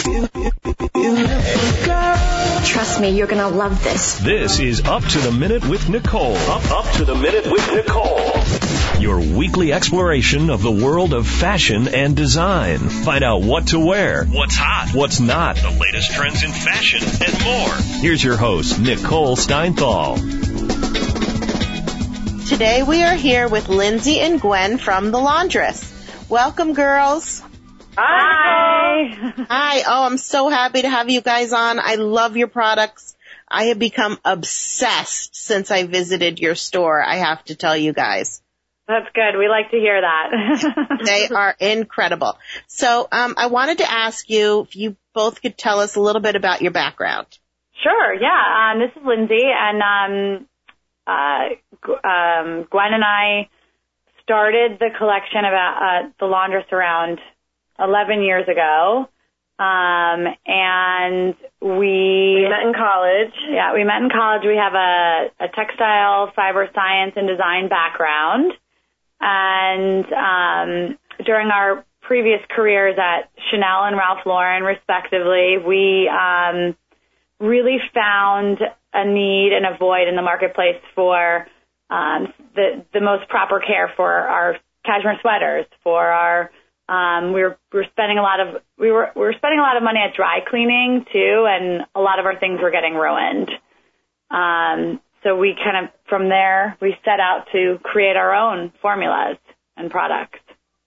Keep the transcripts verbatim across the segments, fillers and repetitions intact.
Trust me, you're going to love this. This is Up to the Minute with Nicole. Up, up to the Minute with Nicole. Your weekly exploration of the world of fashion and design. Find out what to wear, what's hot, what's not, the latest trends in fashion, and more. Here's your host, Nicole Steinthal. Today we are here with Lindsay and Gwen from The Laundress. Welcome, girls. Hi. Hi. Oh, I'm so happy to have you guys on. I love your products. I have become obsessed since I visited your store, I have to tell you guys. That's good. We like to hear that. They are incredible. So um, I wanted to ask you if you both could tell us a little bit about your background. Sure, yeah. Um, this is Lindsay, and um, uh, um, Gwen and I started the collection about uh, The Laundress around eleven years ago, um, and we... We met in college. Yeah, we met in college. We have a, a textile, fiber science, and design background, and um, during our previous careers at Chanel and Ralph Lauren, respectively, we um, really found a need and a void in the marketplace for um, the, the most proper care for our cashmere sweaters, for our Um, we were, we were spending a lot of, we were, we were spending a lot of money at dry cleaning too, and a lot of our things were getting ruined. Um, so we kind of, from there, we set out to create our own formulas and products.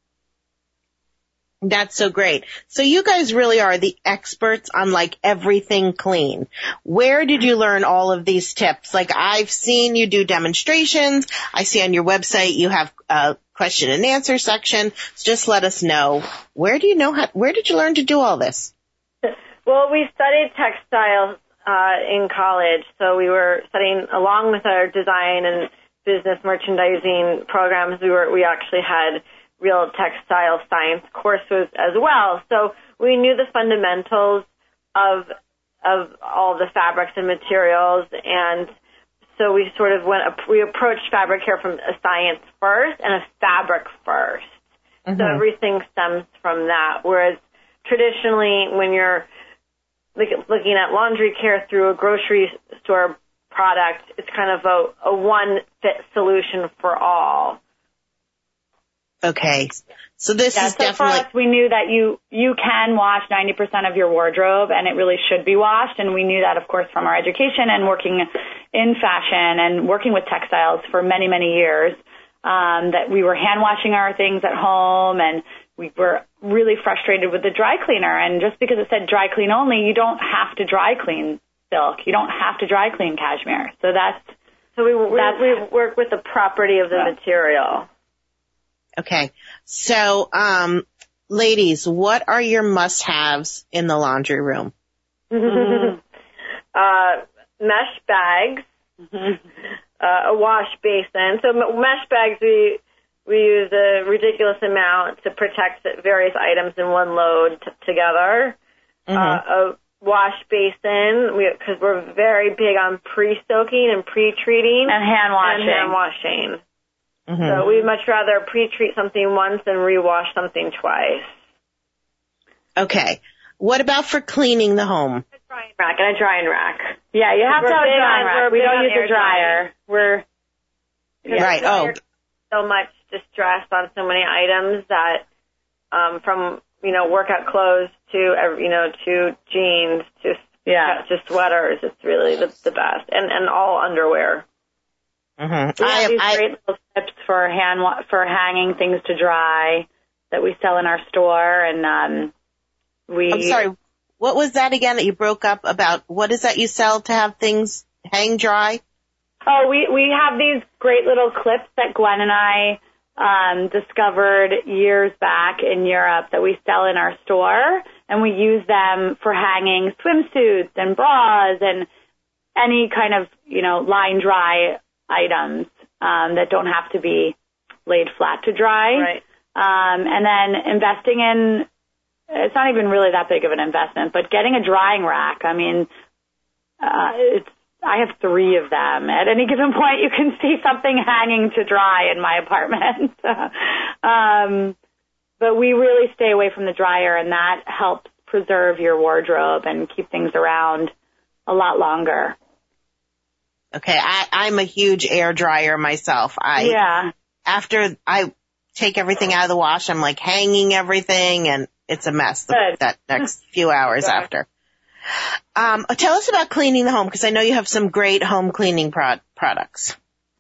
That's so great. So you guys really are the experts on like everything clean. Where did you learn all of these tips? Like I've seen you do demonstrations. I see on your website you have a question and answer section. So just let us know. Where do you know how, where did you learn to do all this? Well, we studied textiles uh, in college, so we were studying along with our design and business merchandising programs. We were we actually had real textile science courses as well. So we knew the fundamentals of of all the fabrics and materials, and so we sort of went, we approached fabric care from a science first and a fabric first. Mm-hmm. So everything stems from that. Whereas traditionally, when you're looking at laundry care through a grocery store product, it's kind of a, a one-fit solution for all. Okay. So this yeah, is so definitely... for us, we knew that you, you can wash ninety percent of your wardrobe, and it really should be washed. And we knew that, of course, from our education and working in fashion and working with textiles for many, many years, um, that we were hand washing our things at home, and we were really frustrated with the dry cleaner. And just because it said dry clean only, you don't have to dry clean silk. You don't have to dry clean cashmere. So that's... So we, we, that's, we work with the property of the yeah. material. Okay. So, um, ladies, what are your must-haves in the laundry room? Mm-hmm. uh, mesh bags, mm-hmm. uh, a wash basin. So mesh bags, we we use a ridiculous amount to protect various items in one load t- together. Mm-hmm. Uh, a wash basin, because we, we're very big on pre-soaking and pre-treating. And hand washing. And hand washing. Mm-hmm. So we'd much rather pre-treat something once than re-wash something twice. Okay. What about for cleaning the home? A drying rack and a drying rack. Yeah, you have we're to have a drying on, rack. We don't use a dryer. Drying. We're yeah, right. Oh, so much distress on so many items that, um, from you know workout clothes to you know to jeans to yeah to sweaters. It's really the, the best, and and all underwear. Mm-hmm. We have I, these I, great little tips for hand for hanging things to dry that we sell in our store, and um, we. I'm sorry. What was that again that you broke up about? What is that you sell to have things hang dry? Oh, we we have these great little clips that Gwen and I um, discovered years back in Europe that we sell in our store, and we use them for hanging swimsuits and bras and any kind of you know line dry items um, that don't have to be laid flat to dry. Right. Um, and then investing in, it's not even really that big of an investment, but getting a drying rack. I mean, uh, it's, I have three of them. At any given point, you can see something hanging to dry in my apartment. um, but we really stay away from the dryer, and that helps preserve your wardrobe and keep things around a lot longer. Okay, I, I'm a huge air dryer myself. I yeah. After I take everything out of the wash, I'm like hanging everything, and it's a mess the, that next few hours Sure. after. Um, tell us about cleaning the home, because I know you have some great home cleaning pro- products.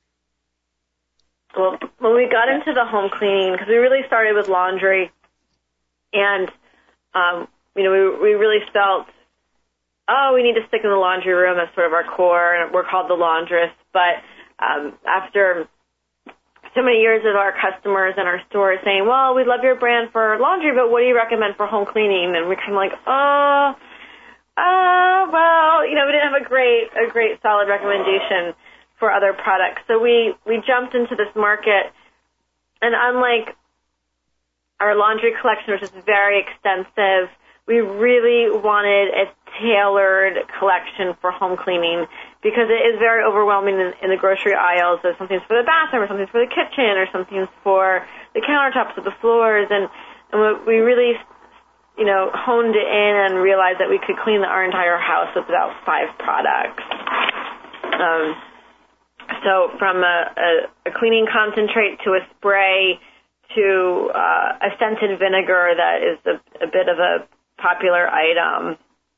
Well, when we got into the home cleaning, because we really started with laundry, and, um, you know, we, we really felt, oh, we need to stick in the laundry room as sort of our core, and we're called the laundress. But um, after so many years of our customers and our stores saying, well, we love your brand for laundry, but what do you recommend for home cleaning? And we're kind of like, oh, uh, well, you know, we didn't have a great, a great solid recommendation for other products. So we, we jumped into this market, and unlike our laundry collection, which is very extensive, we really wanted a tailored collection for home cleaning, because it is very overwhelming in, in the grocery aisles. There's something's for the bathroom, or something's for the kitchen, or something's for the countertops or the floors, and, and we really, you know, honed it in and realized that we could clean our entire house with about five products. Um, so from a, a, a cleaning concentrate to a spray to uh, a scented vinegar that is a, a bit of a popular item.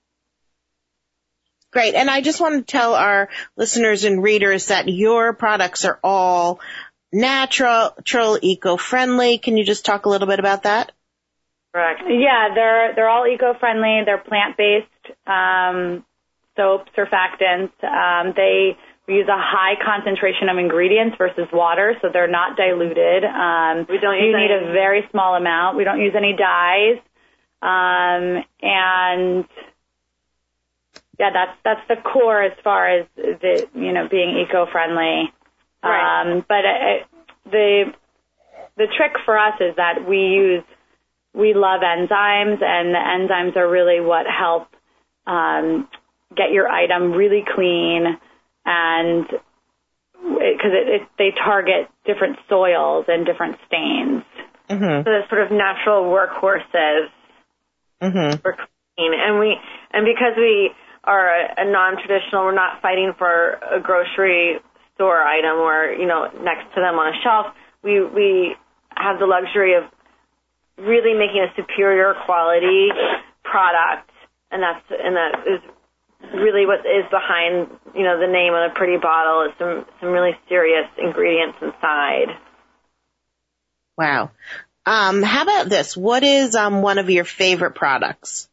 Great. And I just want to tell our listeners and readers that your products are all natural, natural, eco-friendly. Can you just talk a little bit about that? Correct. Yeah, they're they're all eco-friendly. They're plant-based um, soaps, surfactants. Um, they use a high concentration of ingredients versus water, so they're not diluted. Um, we don't. You use need any- a very small amount. We don't use any dyes, um, and yeah, that's that's the core as far as the you know being eco-friendly. Right. Um, but it, the the trick for us is that we use. We love enzymes, and the enzymes are really what help um, get your item really clean, and because it, it, they target different soils and different stains. Mm-hmm. So the sort of natural workhorses Mm-hmm. for cleaning, and we and because we are a, a non-traditional, we're not fighting for a grocery store item or you know next to them on a shelf. We we have the luxury of really making a superior quality product, and that's and that is really what is behind you know the name on a pretty bottle is some some really serious ingredients inside. Wow. Um, how about this? What is um one of your favorite products?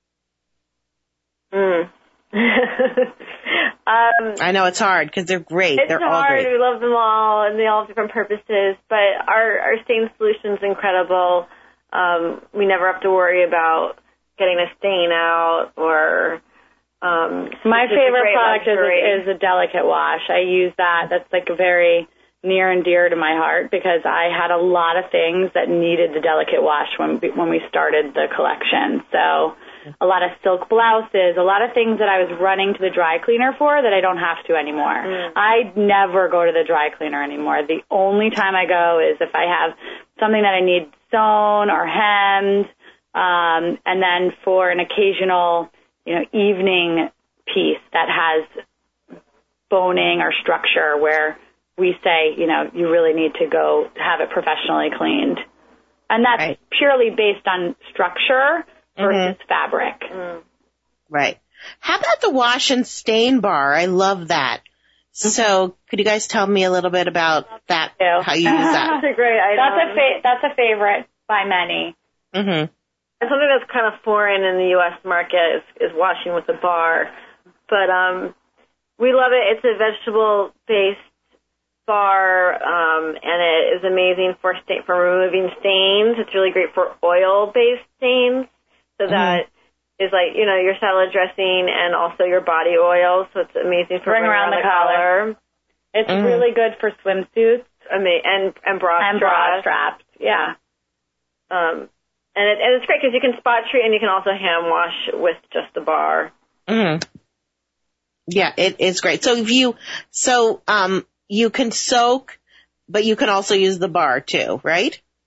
Mm. um, I know it's hard because they're great. It's they're all hard. great. We love them all, and they all have different purposes. But our our stain solution's incredible. Um, we never have to worry about getting a stain out or. Um, My favorite product luxury. is, is a delicate wash. I use that. That's like very near and dear to my heart because I had a lot of things that needed the delicate wash when when we started the collection. So a lot of silk blouses, a lot of things that I was running to the dry cleaner for that I don't have to anymore. Mm. I never go to the dry cleaner anymore. The only time I go is if I have something that I need sewn or hemmed, um, and then for an occasional, you know, evening piece that has boning or structure where we say, you know, you really need to go have it professionally cleaned. And that's right. purely based on structure versus mm-hmm. fabric. Mm. Right. How about the wash and stain bar? I love that. So could you guys tell me a little bit about that, how you use that? That's a great item. That's a, fa- that's a favorite by many. Mm-hmm. And something that's kind of foreign in the U S market is, is washing with a bar. But um, we love it. It's a vegetable-based bar, um, and it is amazing for sta- for removing stains. It's really great for oil-based stains. So mm-hmm. that is like, you know, your salad dressing and also your body oil. So it's amazing for ring around, around the, the collar. collar. It's mm-hmm. really good for swimsuits. Ama- and, and bra and straps. bra straps, yeah. Um, and, it, and it's great because you can spot treat and you can also hand wash with just the bar. Mm-hmm. Yeah, it is great. So if you, so, um, you can soak, but you can also use the bar too, right?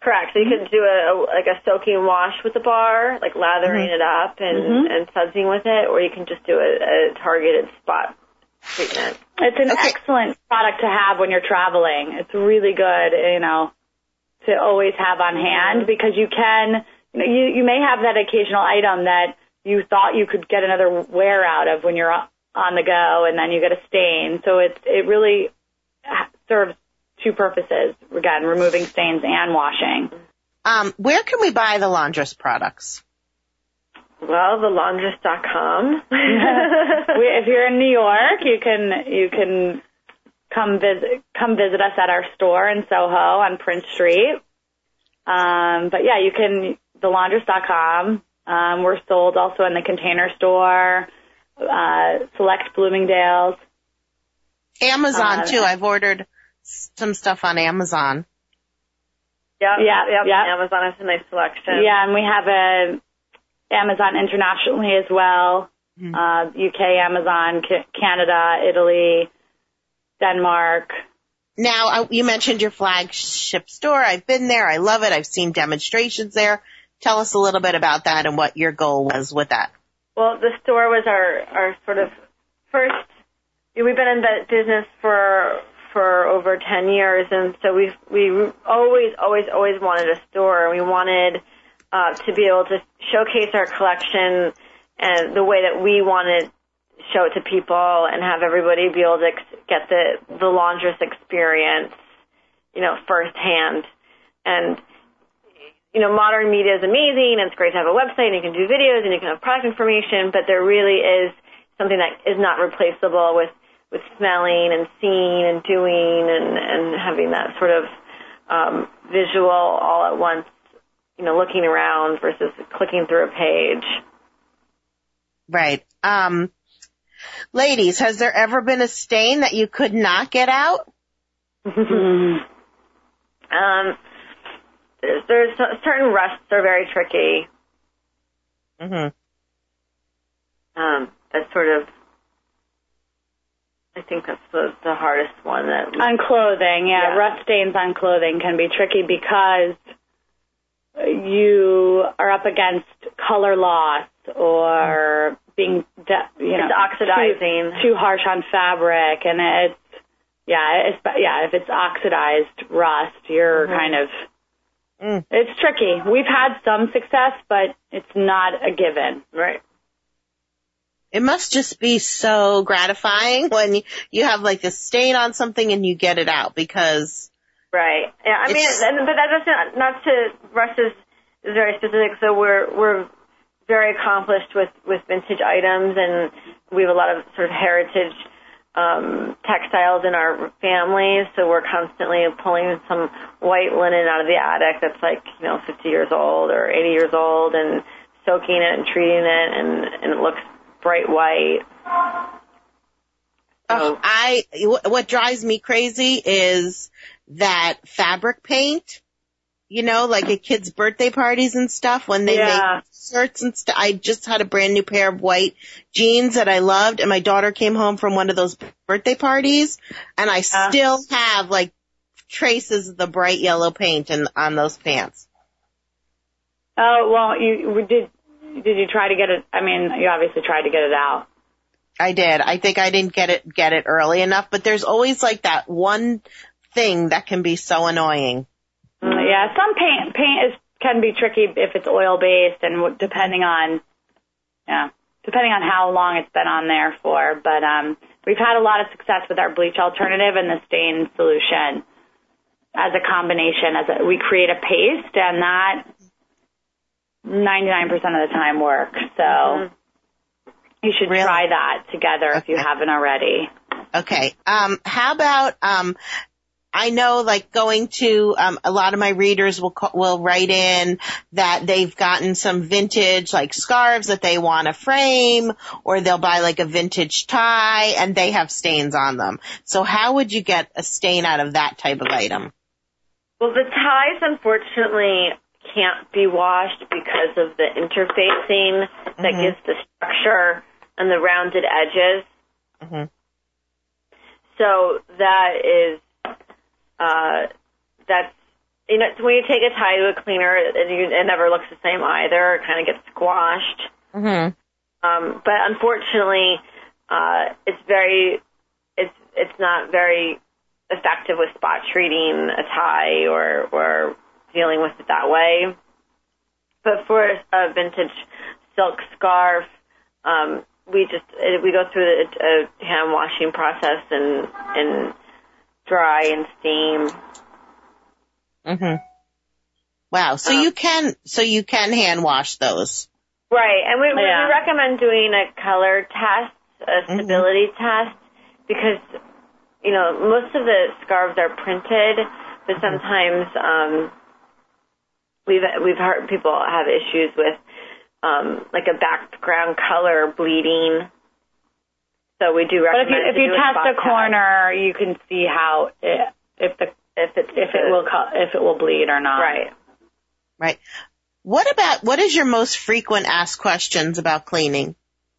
Correct. So you could do a, a like a soaking wash with the bar, like lathering mm-hmm. it up and, mm-hmm. and sudsing with it, or you can just do a, a targeted spot treatment. It's an okay. excellent product to have when you're traveling. It's really good, you know, to always have on hand because you can, you know, you, you may have that occasional item that you thought you could get another wear out of when you're on the go and then you get a stain. So it, it really serves two purposes, again, removing stains and washing. Um, where can we buy the Laundress products? Well, the laundress dot com. If you're in New York, you can you can come visit come visit us at our store in Soho on Prince Street. Um, but yeah, you can the laundress dot com. Um, we're sold also in the Container Store, uh, select Bloomingdale's, Amazon uh, too. I've ordered some stuff on Amazon. Yep, yeah, yep. yeah. Amazon has a nice selection. Yeah, and we have a Amazon internationally as well. Mm-hmm. Uh, U K, Amazon, C- Canada, Italy, Denmark. Now, I, you mentioned your flagship store. I've been there. I love it. I've seen demonstrations there. Tell us a little bit about that and what your goal was with that. Well, the store was our, our sort of first, we've been in the business for for over ten years, and so we've, we always, always, always wanted a store. We wanted uh, to be able to showcase our collection and the way that we wanted to show it to people and have everybody be able to ex- get the, the laundress experience, you know, firsthand. And, you know, modern media is amazing, and it's great to have a website, and you can do videos, and you can have product information, but there really is something that is not replaceable with with smelling and seeing and doing and, and having that sort of um, visual all at once, you know, looking around versus clicking through a page. Right. Um, ladies, has there ever been a stain that you could not get out? um, there's, there's certain rusts are very tricky. Mm-hmm. Um, that's sort of, I think that's the, the hardest one. That we, on clothing, yeah, yeah. Rust stains on clothing can be tricky because you are up against color loss or being, de- you know, it's oxidizing, too, too harsh on fabric, and it's yeah, it's, yeah. If it's oxidized rust, you're mm-hmm. kind of mm. it's tricky. We've had some success, but it's not a given, right? It must just be so gratifying when you, you have like a stain on something and you get it out because. Right. Yeah. I mean, and, but that's not, not to, Rust is, is very specific. So we're, we're very accomplished with, with vintage items, and we have a lot of sort of heritage, um, textiles in our family. So we're constantly pulling some white linen out of the attic that's like, you know, fifty years old or eighty years old, and soaking it and treating it, and, and it looks bright white. Oh, I, what drives me crazy is that fabric paint, you know, like at kids' birthday parties and stuff when they yeah. make shirts and stuff. I just had a brand new pair of white jeans that I loved, and my daughter came home from one of those birthday parties, and I uh. still have like traces of the bright yellow paint in, on those pants. Oh, well, you did. Did you try to get it? I mean, you obviously tried to get it out. I did. I think I didn't get it get it early enough, but there's always like that one thing that can be so annoying. Yeah, some paint paint is can be tricky if it's oil based, and depending on yeah, depending on how long it's been on there for. But um, we've had a lot of success with our bleach alternative and the stain solution as a combination. As a, we create a paste, and that ninety-nine percent of the time works. So mm-hmm. you should really? try that together okay. if you haven't already. Okay. Um, how about, um, I know like going to, um, a lot of my readers will, will write in that they've gotten some vintage like scarves that they want to frame, or they'll buy like a vintage tie and they have stains on them. So how would you get a stain out of that type of item? Well, the ties, unfortunately, can't be washed because of the interfacing that mm-hmm. gives the structure and the rounded edges. Mm-hmm. So that is, uh, that's you know, when you take a tie to a cleaner, it, it never looks the same either. It kind of gets squashed. Mm-hmm. Um, but unfortunately, uh, it's very, it's it's not very effective with spot treating a tie or or dealing with it that way. But for a vintage silk scarf, um, we just we go through a, a hand washing process and and dry and steam. Mm-hmm. Wow. So um, you can so you can hand wash those. Right, and we, yeah. we recommend doing a color test, a stability mm-hmm. test, because, you know, most of the scarves are printed, but sometimes um, we've we've heard people have issues with, um, like a background color bleeding. So we do recommend. But if you, if you test a corner, you can see how it, if the if it if it will if it will bleed or not. Right. Right. What about, what is your most frequent asked questions about cleaning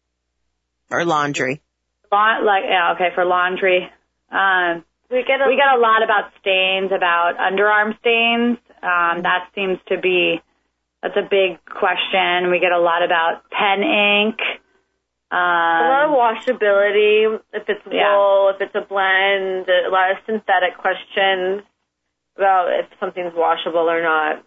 or laundry? Like, yeah, okay, for laundry. Um, we get a, we get a lot about stains, about underarm stains. Um, that seems to be, that's a big question. We get a lot about pen ink. Um, a lot of washability, if it's yeah. wool, if it's a blend, a lot of synthetic questions about if something's washable or not.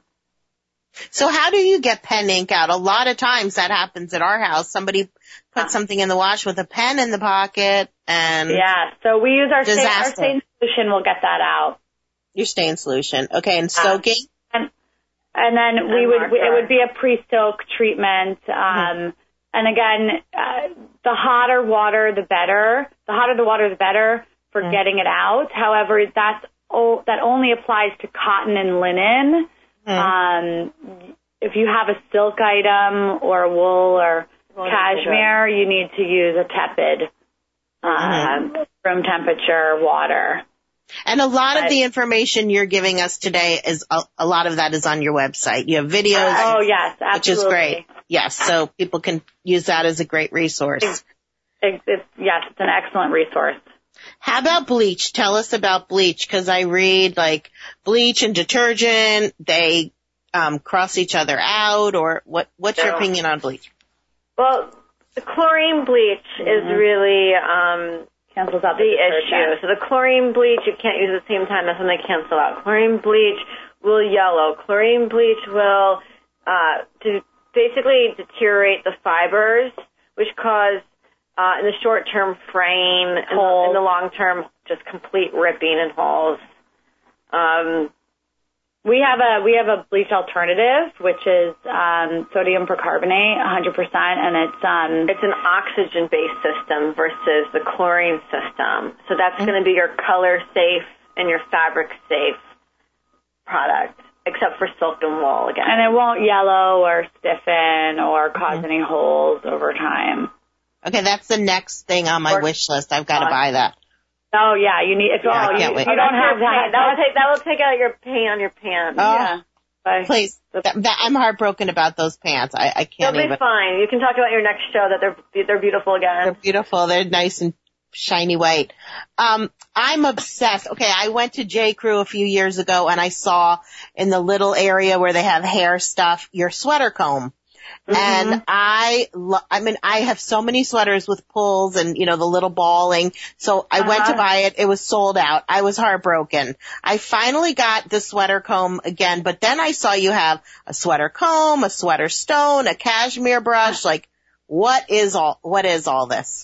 So how do you get pen ink out? A lot of times that happens at our house. Somebody puts something in the wash with a pen in the pocket and yeah. So we use our stain, our disaster. stain solution. We'll get that out. Your stain solution, okay, and soaking. And and then And we would marker. it would be a pre-soak treatment. Um, mm-hmm. And again, uh, the hotter water, the better. The hotter the water, the better for mm-hmm. getting it out. However, that's oh, that only applies to cotton and linen. Um, if you have a silk item or wool or well, cashmere, you need to use a tepid, uh, mm-hmm. room temperature water. And a lot but, of the information you're giving us today is, a, a lot of that is on your website. You have videos. Oh, yes, absolutely. Which is great. Yes, so people can use that as a great resource. It's, it's, it's, yes, it's an excellent resource. How about bleach? Tell us about bleach, because I read like bleach and detergent, they um, cross each other out, or what? What's your opinion on bleach? Well, the chlorine bleach mm-hmm. is really um, cancels out the, the issue. So the chlorine bleach you can't use at the same time. That's when they cancel out. Chlorine bleach will yellow. Chlorine bleach will uh, to basically deteriorate the fibers, which cause Uh, in the short term, fraying. In the, in the long term, just complete ripping and holes. Um, we have a we have a bleach alternative, which is um, sodium percarbonate, one hundred percent, and it's um, it's an oxygen-based system versus the chlorine system. So that's mm-hmm. going to be your color safe and your fabric safe product, except for silk and wool again. And it won't yellow or stiffen or cause mm-hmm. any holes over time. Okay, that's the next thing on my or, wish list. I've got to buy that. Oh yeah, you need. If yeah, oh, you, you don't have that. That will take that will take out your paint on your pants. Oh, yeah. Bye. Please, that, that, I'm heartbroken about those pants. I, I can't They'll even. be fine. You can talk about your next show that they're they're beautiful again. They're beautiful. They're nice and shiny white. Um, I'm obsessed. Okay, I went to J. Crew a few years ago and I saw in the little area where they have hair stuff your sweater comb. Mm-hmm. And I, lo- I mean, I have so many sweaters with pulls and, you know, the little balling. So I uh-huh. went to buy it. It was sold out. I was heartbroken. I finally got the sweater comb again, but then I saw you have a sweater comb, a sweater stone, a cashmere brush. Like, what is all, what is all this?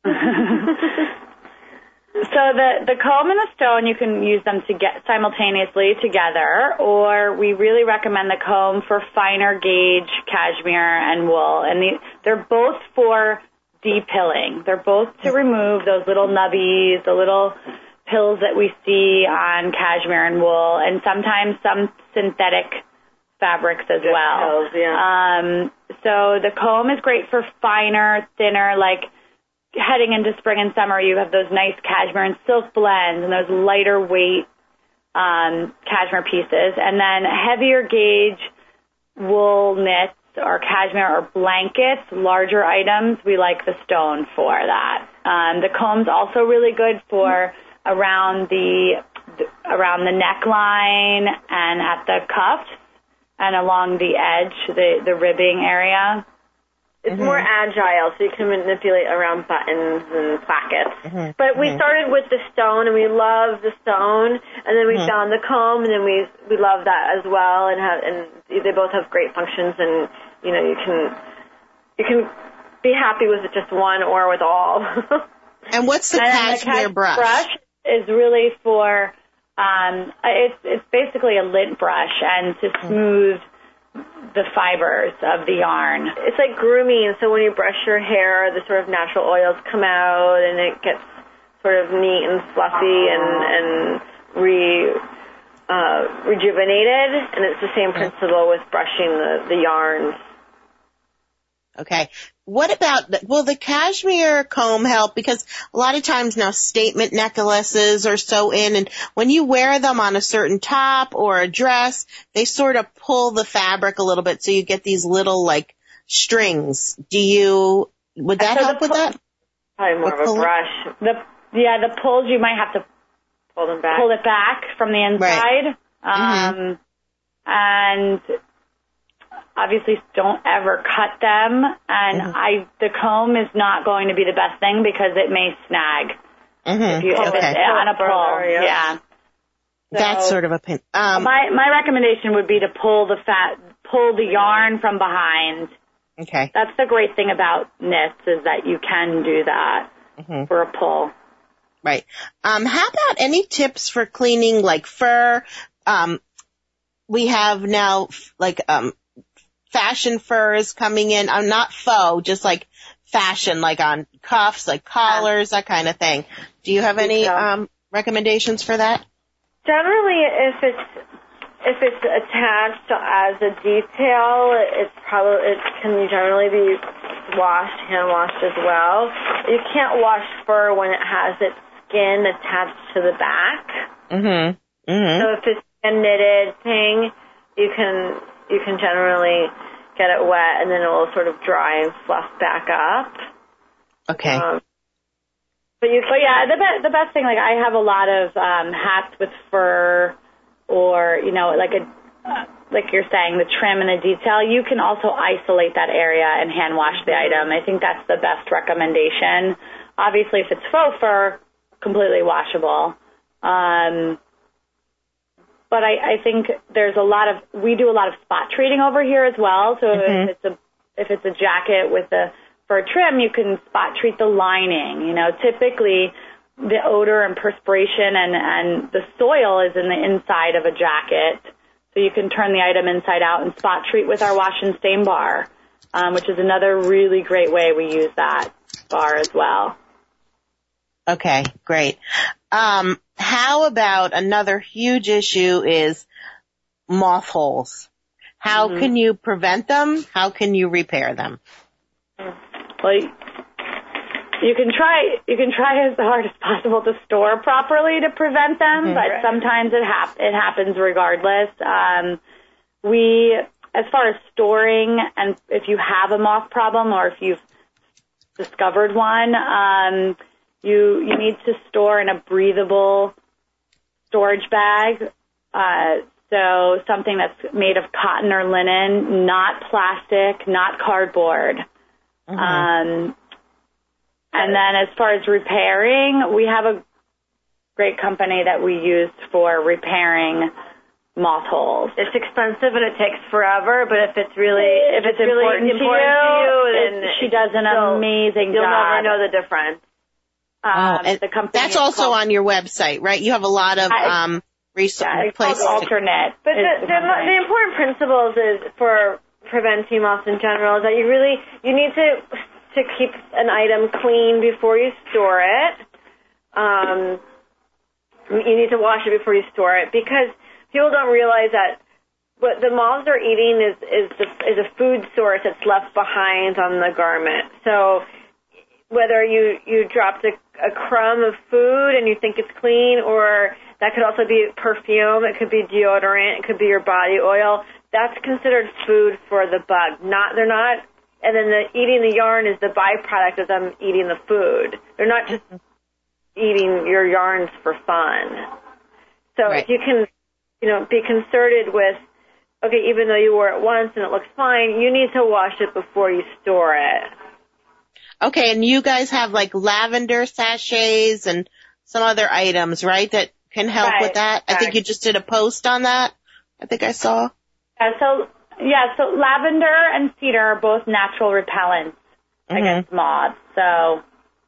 So the, the comb and the stone, you can use them to get simultaneously together, or we really recommend the comb for finer gauge cashmere and wool. And the, they're both for depilling. They're both to remove those little nubbies, the little pills that we see on cashmere and wool, and sometimes some synthetic fabrics as well. Pills, yeah. Um, so the comb is great for finer, thinner, like heading into spring and summer, you have those nice cashmere and silk blends and those lighter weight um, cashmere pieces. And then heavier gauge wool knits or cashmere or blankets, larger items, we like the stone for that. Um, the comb's also really good for around the th- around the neckline and at the cuffs and along the edge, the, the ribbing area. It's mm-hmm. more agile, so you can manipulate around buttons and plackets. Mm-hmm. But we mm-hmm. started with the stone, and we love the stone, and then we mm-hmm. found the comb, and then we we love that as well, and have, and they both have great functions, and you know you can you can be happy with just one or with all. And what's the and cashmere the brush? brush is really for um, it's it's basically a lint brush and to smooth the fibers of the yarn. It's like grooming, so when you brush your hair, the sort of natural oils come out and it gets sort of neat and fluffy and, and re, uh, rejuvenated, and it's the same principle with brushing the, the yarns. Okay. What about, the, will the cashmere comb help? Because a lot of times now statement necklaces are so in, and when you wear them on a certain top or a dress, they sort of pull the fabric a little bit, so you get these little, like, strings. Do you, would that so help with that? Probably more What of a pull? brush. The yeah, the pulls you might have to Pull them back. pull it back from the inside. Right. Um, Mm-hmm. And obviously don't ever cut them. And Mm-hmm. I the comb is not going to be the best thing because it may snag Mm-hmm. if, you, if Okay. it's on a pull. Further, yeah. Yeah. That's So, sort of a pin. Um, my my recommendation would be to pull the fat, pull the yarn from behind. okay. That's the great thing about knits is that you can do that Mm-hmm. for a pull. Right. Um, how about any tips for cleaning, like fur? Um, we have now, like, um, fashion furs coming in. I'm not faux, just like fashion, like on cuffs, like collars, that kind of thing. Do you have any um, recommendations for that? Generally, if it's if it's attached as a detail, it's probably it can generally be washed, hand washed as well. You can't wash fur when it has its skin attached to the back. Mm-hmm. Mm-hmm. So if it's a knitted thing, you can you can generally get it wet, and then it will sort of dry and fluff back up. Okay. Um, but you, But yeah, the be- the best thing, like I have a lot of um, hats with fur, or you know, like a uh, like you're saying, the trim and the detail. You can also isolate that area and hand wash the item. I think that's the best recommendation. Obviously, if it's faux fur, completely washable. Um, but I, I think there's a lot of we do a lot of spot treating over here as well. So Mm-hmm. if it's a if it's a jacket with a fur trim, you can spot treat the lining. You know, typically the odor and perspiration and, and the soil is in the inside of a jacket. So you can turn the item inside out and spot treat with our wash and stain bar, um, which is another really great way we use that bar as well. Okay, great. Um, how about another huge issue is moth holes? How Mm-hmm. can you prevent them? How can you repair them? Well, you can try you can try as hard as possible to store properly to prevent them, Mm-hmm. but Right. sometimes it hap- it happens regardless. Um, we, as far as storing, and if you have a moth problem or if you've discovered one, um, you you need to store in a breathable storage bag. Uh, so something that's made of cotton or linen, not plastic, not cardboard. Mm-hmm. Um, and then as far as repairing, we have a great company that we use for repairing moth holes. it's expensive and it takes forever, but if it's really If it's really important to important you, to you, it- then she does an still- amazing you'll job. never know the difference. Oh, Um, and the company that's is also called- on your website, right? You have a lot of I- um, resources. yeah, it's called Alternate. But is the, the the, company. the important principles is for preventing moths in general is that you really you need to to keep an item clean before you store it. Um, you need to wash it before you store it because people don't realize that what the moths are eating is is the, is a food source that's left behind on the garment. So whether you you dropped a, a crumb of food and you think it's clean, or that could also be perfume, it could be deodorant, it could be your body oil. That's considered food for the bug. Not they're not, and then the eating the yarn is the byproduct of them eating the food. They're not just eating your yarns for fun. So Right. if you can, you know, be concerted with, okay, even though you wore it once and it looks fine, you need to wash it before you store it. Okay, and you guys have like lavender sachets and some other items, right, that can help Right, with that? I think right. you just did a post on that. I think I saw. Yeah, so yeah, so lavender and cedar are both natural repellents Mm-hmm. against moths. So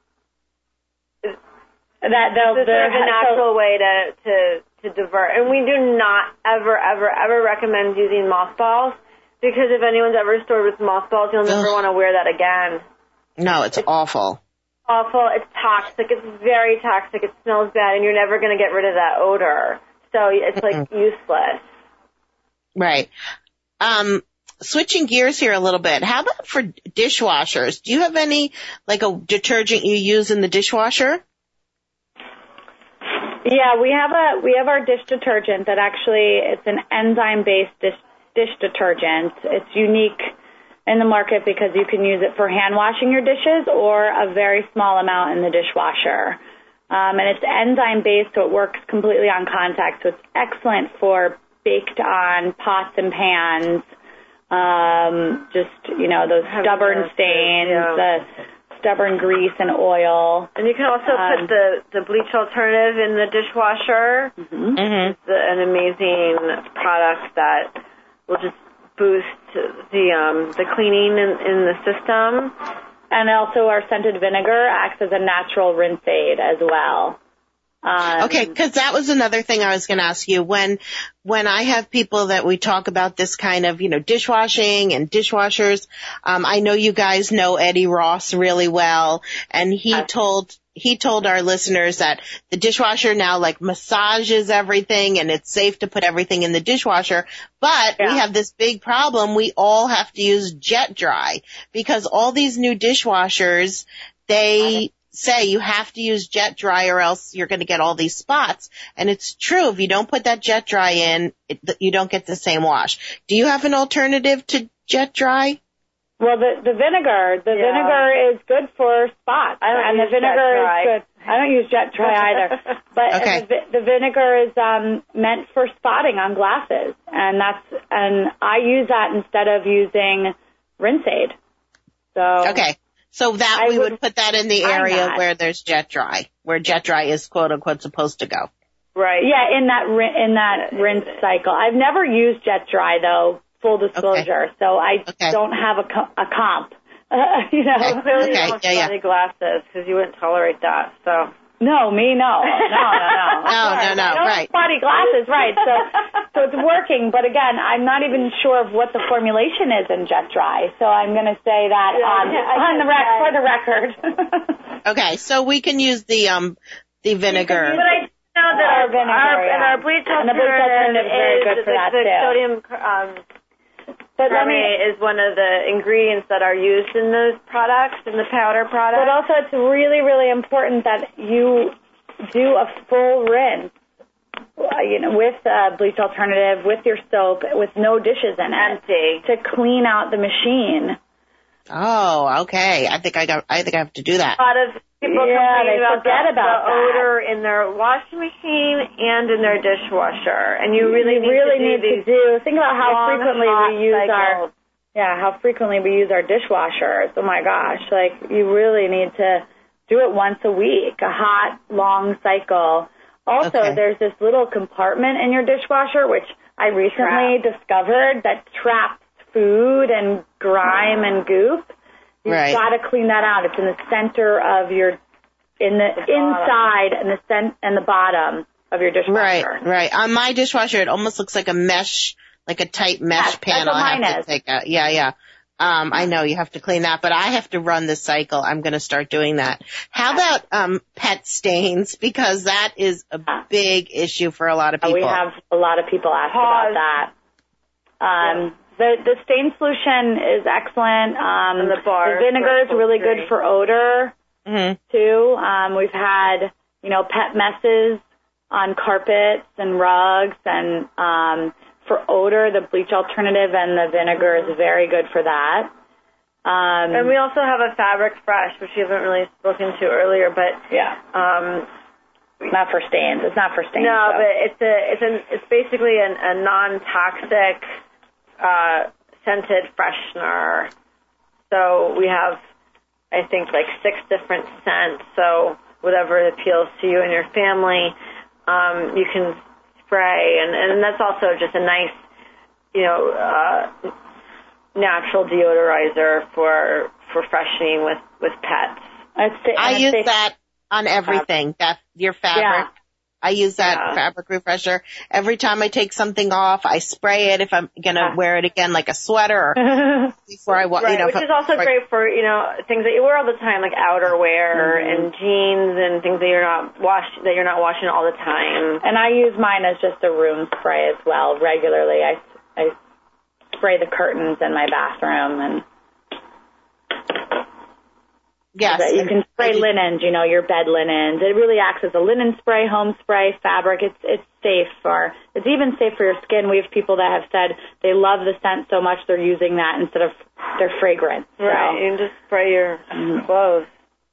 that they'll This is they're- sort of a natural way to, to, to divert. And we do not ever, ever, ever recommend using mothballs, because if anyone's ever stored with mothballs, you'll never Ugh. want to wear that again. No, it's awful. Awful. It's toxic. It's very toxic. It smells bad, and you're never going to get rid of that odor. So it's like Mm-mm. useless. Right. Um, switching gears here a little bit. How about for dishwashers? Do you have any, like a detergent you use in the dishwasher? Yeah, we have a we have our dish detergent that actually it's an enzyme based dish dish detergent. It's unique in the market because you can use it for hand washing your dishes or a very small amount in the dishwasher. Um, and it's enzyme based, so it works completely on contact. So it's excellent for baked on pots and pans. Um, just you know those Heavy stubborn doses, stains, yeah. the stubborn grease and oil. And you can also Um, put the, the bleach alternative in the dishwasher. Mm-hmm. Mm-hmm. It's an amazing product that will just boost the um, the cleaning in, in the system. And also our scented vinegar acts as a natural rinse aid as well. Um, Okay, because that was another thing I was going to ask you. When when I have people that we talk about this kind of, you know, dishwashing and dishwashers, um, I know you guys know Eddie Ross really well, and he Yes. told he told our listeners that the dishwasher now like massages everything and it's safe to put everything in the dishwasher. But Yeah. we have this big problem. We all have to use jet dry because all these new dishwashers, they say you have to use jet dry or else you're going to get all these spots. And it's true. If you don't put that jet dry in, it, you don't get the same wash. Do you have an alternative to jet dry? Well, the the vinegar, the Yeah. vinegar is good for spots, I don't and use the vinegar Jet Dry. is good. I don't use jet dry either, but Okay. the, vi- the vinegar is um, meant for spotting on glasses, and that's and I use that instead of using rinse aid. So Okay. So that I we would would put that in the try area that. where there's jet dry, where jet dry is quote unquote supposed to go. Right. yeah, in that ri- in that rinse cycle. I've never used jet dry though. Full disclosure, so I Okay. don't have a, co- a comp. Uh, you know. Okay. Clearly, Okay, you don't yeah, yeah. have any glasses because you wouldn't tolerate that. So. No, me, no. No, no, no. Of No, course. no, no, I don't right. have spotty glasses, right. So so it's working, but again, I'm not even sure of what the formulation is in jet dry. So I'm going to say that Yeah, on, I can't- I on the can't rec- say. for the record. Okay. So we can use the, um, the vinegar. But I know that Our our, vinegar, our, yeah. and our bleach And the bleach alternative alternative is very is good for the, that, the too. sodium um, But let me, carbonate is one of the ingredients that are used in those products, in the powder products. but also it's really, really important that you do a full rinse. Uh, you know, with uh, bleach alternative, with your soap, with no dishes in it, empty. to clean out the machine. Oh, okay. I think I got, I think I have to do that. A lot of people Yeah, complain they about, forget the, about the that. odor in their washing machine and in their dishwasher, and you really you need really to do need these to do. Think about how long, frequently hot we use our cycles. yeah, how frequently we use our dishwashers. Oh my gosh, like you really need to do it once a week, a hot, long cycle. Also, Okay. there's this little compartment in your dishwasher which I recently discovered that traps food and grime and goop. You've Right. got to clean that out. It's in the center of your, in the, The inside and the cent and the bottom of your Right, dishwasher. right. On my dishwasher, it almost looks like a mesh, like a tight mesh Yes, that's panel. what I have mine to is. take out. Yeah, yeah. Um, I know you have to clean that, but I have to run this cycle. I'm going to start doing that. How about um pet stains? Because that is a big issue for a lot of Uh, people. We have a lot of people ask Pause. about that. Um, the the stain solution is excellent. Um, And the bars vinegar is for really upholstery. good for odor hmm too. Um, we've had you know pet messes on carpets and rugs, and um, for odor, the bleach alternative and the vinegar is very good for that. Um, And we also have a Fabric Fresh, which you haven't really spoken to earlier, but yeah. um, Not for stains. It's not for stains. No, though. but it's a it's an it's basically an, a non-toxic uh, scented freshener. So we have, I think, like six different scents. So whatever appeals to you and your family, um, you can spray, and and that's also just a nice, you know, uh, natural deodorizer for for freshening with with pets. I'd say, I I'd use say that on everything. That your fabric. Yeah. I use that Yeah. fabric refresher every time I take something off. I spray it if I'm gonna Yeah. wear it again, like a sweater, or before I wa- Right, you know. which if is also I- great for, you know, things that you wear all the time, like outerwear Mm-hmm. and jeans and things that you're not wash that you're not washing all the time. And I use mine as just a room spray as well, regularly. I, I spray the curtains in my bathroom, and Yes, that you and can spray I do- linens, you know, your bed linens. It really acts as a linen spray, home spray, fabric. It's it's safe for, it's even safe for your skin. We have people that have said they love the scent so much they're using that instead of their fragrance. So, Right, you can just spray your clothes.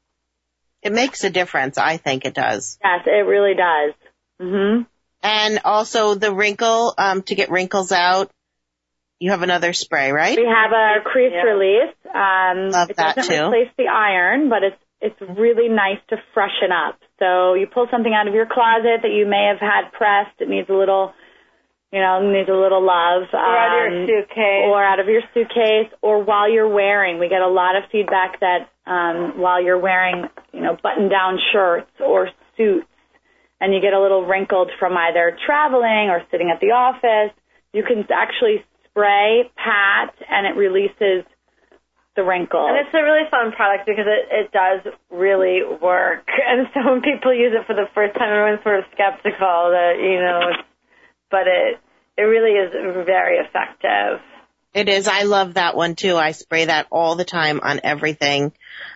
It makes a difference. I think it does. yes, it really does. hmm And also the wrinkle, um, to get wrinkles out. You have another spray, right? We have a crease Yeah. release. Um, Love it that, doesn't too. replace the iron, but it's it's really nice to freshen up. So you pull something out of your closet that you may have had pressed. It needs a little, you know, needs a little love. Or out of your suitcase. Or out of your suitcase, or while you're wearing. We get a lot of feedback that um, while you're wearing, you know, button-down shirts or suits, and you get a little wrinkled from either traveling or sitting at the office, you can actually spray, pat, and it releases the wrinkles. And it's a really fun product because it, it does really work. And so when people use it for the first time, everyone's sort of skeptical that, you know, it's, but it it really is very effective. It is. I love that one too. I spray that all the time on everything.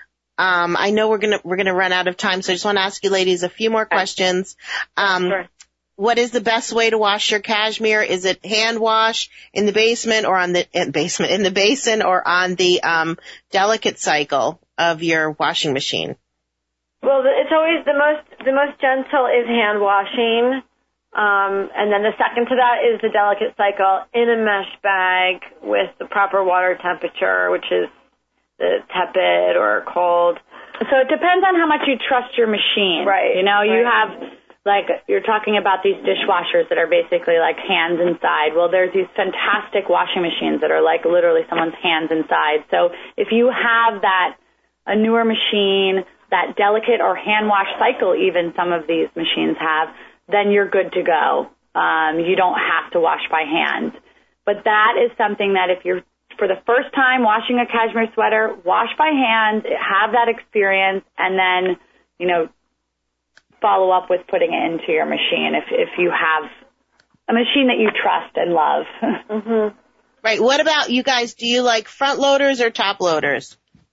Um, I know we're gonna we're gonna run out of time, so I just want to ask you ladies a few more questions. Um, Sure. What is the best way to wash your cashmere? Is it hand wash in the basement or on the in basement in the basin or on the um, delicate cycle of your washing machine? Well, the- it's always the most the most gentle is hand washing, um, and then the second to that is the delicate cycle in a mesh bag with the proper water temperature, which is the tepid or cold. So it depends on how much you trust your machine. Right, You know, you right. have, like, you're talking about these dishwashers that are basically like hands inside. Well, there's these fantastic washing machines that are like literally someone's hands inside. So if you have that, a newer machine, that delicate or hand wash cycle even some of these machines have, then you're good to go. Um, you don't have to wash by hand. But that is something that if you're, for the first time washing a cashmere sweater, wash by hand, have that experience, and then, you know, follow up with putting it into your machine if if you have a machine that you trust and love. Mm-hmm. Right. What about you guys? Do you like front loaders or top loaders?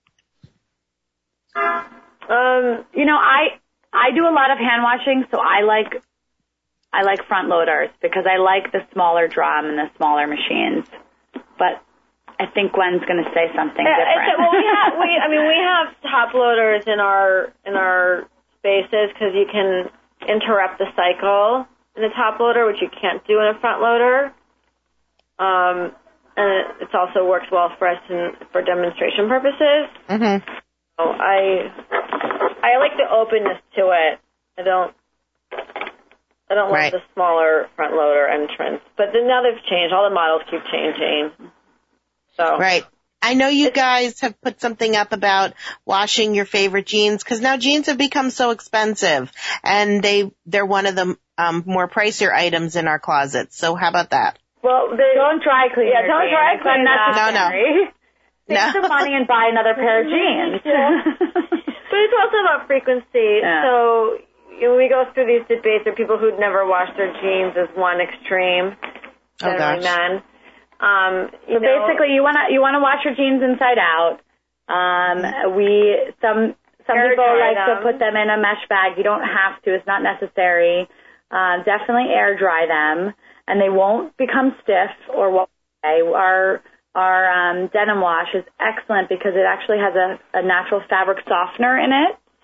Um, You know, I I do a lot of hand washing, so I like I like front loaders because I like the smaller drum and the smaller machines. But I think Gwen's going to say something Yeah, different. it's- well, we have, we, I mean, we have top loaders in our in our spaces because you can interrupt the cycle in a top loader, which you can't do in a front loader. Um, and it, it also works well for us in, for demonstration purposes. Mm-hmm. So I I like the openness to it. I don't I don't Right. love the smaller front loader entrance. But then now they've changed. All the models keep changing. So Right. I know you guys have put something up about washing your favorite jeans because now jeans have become so expensive and they, they're one of the um, more pricier items in our closets. So how about that? well, they, Don't dry clean Yeah, your don't jeans. dry It's clean that. unnecessary. No. Save the money and buy another pair of jeans. But it's also about frequency. Yeah. So you know, we go through these debates of people who'd never wash their jeans as one extreme, Oh, generally gosh. men. Um, you So know, basically, you want to you want to wash your jeans inside out. Um, we some some Air people dry like to them. put them in a mesh bag. You don't have to; it's not necessary. Uh, definitely air dry them, and they won't become stiff or what. Our our um, denim wash is excellent because it actually has a, a natural fabric softener in it,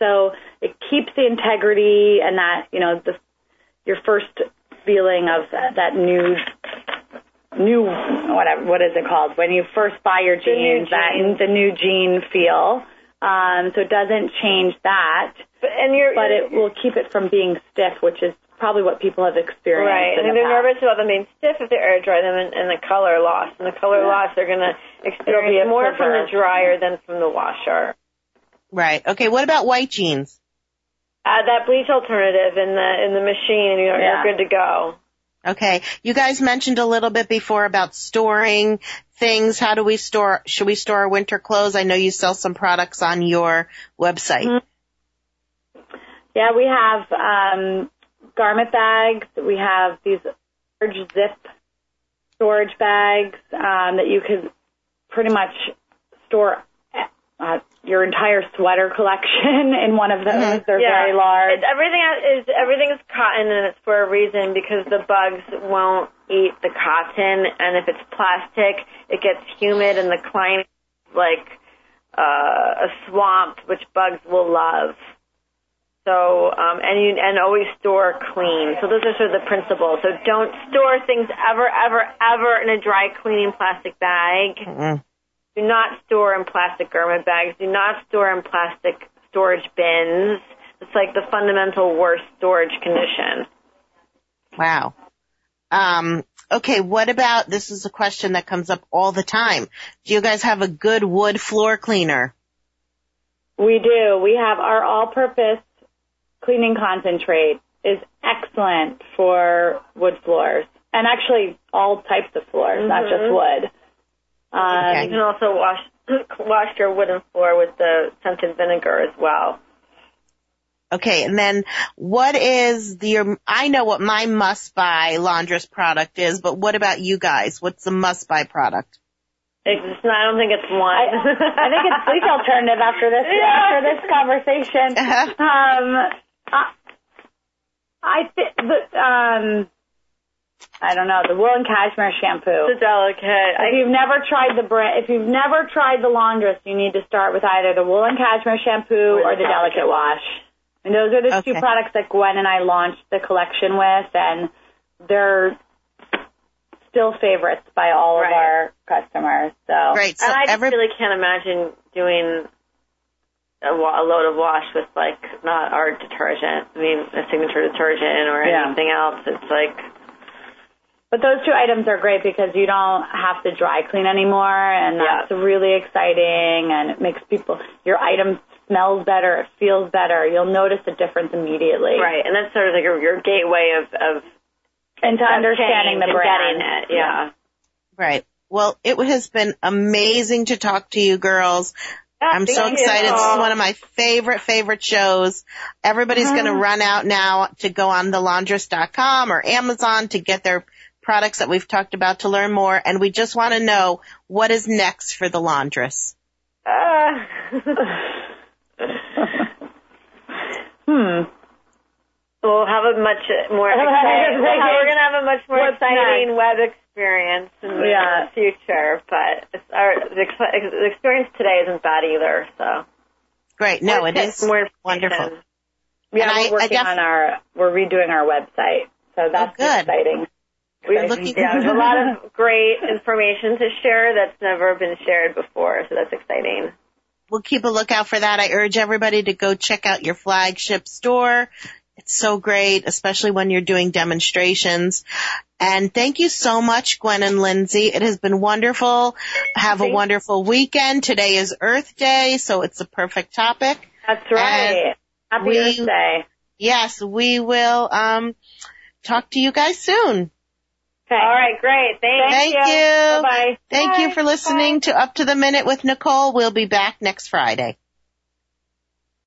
So it keeps the integrity and that, you know, the your first feeling of that, that new, new, whatever, what is it called? When you first buy your jeans, that the new jean feel. Um, so it doesn't change that, but, and you're, but you're, it will keep it from being stiff, which is probably what people have experienced. Right, in and the they're past. nervous about them being stiff if they air dry them and, and the color loss. And the color Yeah. loss, they're going to experience more from the dryer than from the washer. Right. Okay. What about white jeans? Add that bleach alternative in the in the machine, and you're, Yeah. you're good to go. Okay. You guys mentioned a little bit before about storing things. How do we store, should we store our winter clothes? I know you sell some products on your website. Mm-hmm. Yeah, we have um, garment bags. We have these large zip storage bags um, that you could pretty much store uh, your entire sweater collection in one of those. Mm-hmm. They're yeah. very large. It's, everything is everything is cotton, and it's for a reason, because the bugs won't eat the cotton, and if it's plastic, it gets humid, and the lining is like uh, a swamp, which bugs will love. So, um, and you, and always store clean. So those are sort of the principles. So don't store things ever, ever, ever in a dry cleaning plastic bag. Mm-hmm. Do not store in plastic garment bags. Do not store in plastic storage bins. It's like the fundamental worst storage condition. Wow. Um, okay, what about, this is a question that comes up all the time. Do you guys have a good wood floor cleaner? We do. We have our all-purpose cleaning concentrate is excellent for wood floors, and actually all types of floors, mm-hmm. not just wood. Um, okay. You can also wash wash your wooden floor with the scented vinegar as well. Okay, and then what is the, I know what my must-buy laundress product is, but what about you guys? What's the must-buy product? It's not, I don't think it's one. I, I think it's Bleach Alternative after this yeah. after this conversation. Uh-huh. Um, I, I think the um. I don't know, the wool and cashmere shampoo. It's delicate. If you've never tried the brand, if you've never tried the laundress, you need to start with either the wool and cashmere shampoo or, or the delicate wash. And those are the okay. two products that Gwen and I launched the collection with, and they're still favorites by all right. of our customers. So, right. So and I just every- really can't imagine doing a, wa- a load of wash with, like, not our detergent. I mean, a signature detergent or yeah. anything else. It's like... But those two items are great because you don't have to dry clean anymore, and that's yeah. really exciting, and it makes people, your item smells better, it feels better. You'll notice a difference immediately. Right, and that's sort of like your, your gateway of, of into understanding the brand. Getting it, yeah. Right. Well, it has been amazing to talk to you girls. Yeah, I'm so excited. You. This is one of my favorite, favorite shows. Everybody's uh-huh. going to run out now to go on the laundress dot com or Amazon to get their products that we've talked about to learn more, and we just want to know what is next for the laundress. Uh. hmm. We'll have a much more exciting, we're going to have a much more What's exciting next? web experience in the yeah. future, but it's our, the, the experience today isn't bad either, so. Great. No, more it tips, is more wonderful. Yeah, and we're I, working I def- on our, we're redoing our website, so that's oh, good. exciting. We're looking. Yeah, there's a lot of great information to share that's never been shared before, so that's exciting. We'll keep a lookout for that. I urge everybody to go check out your flagship store. It's so great, especially when you're doing demonstrations. And thank you so much, Gwen and Lindsay. It has been wonderful. Have Thanks. a wonderful weekend. Today is Earth Day, so it's a perfect topic. That's right. Happy we, Earth Day. Yes, we will um talk to you guys soon. Okay. All right, great. Thanks. Thank you. you. Bye-bye. Thank Bye. you for listening Bye. to Up to the Minute with Nicole. We'll be back next Friday.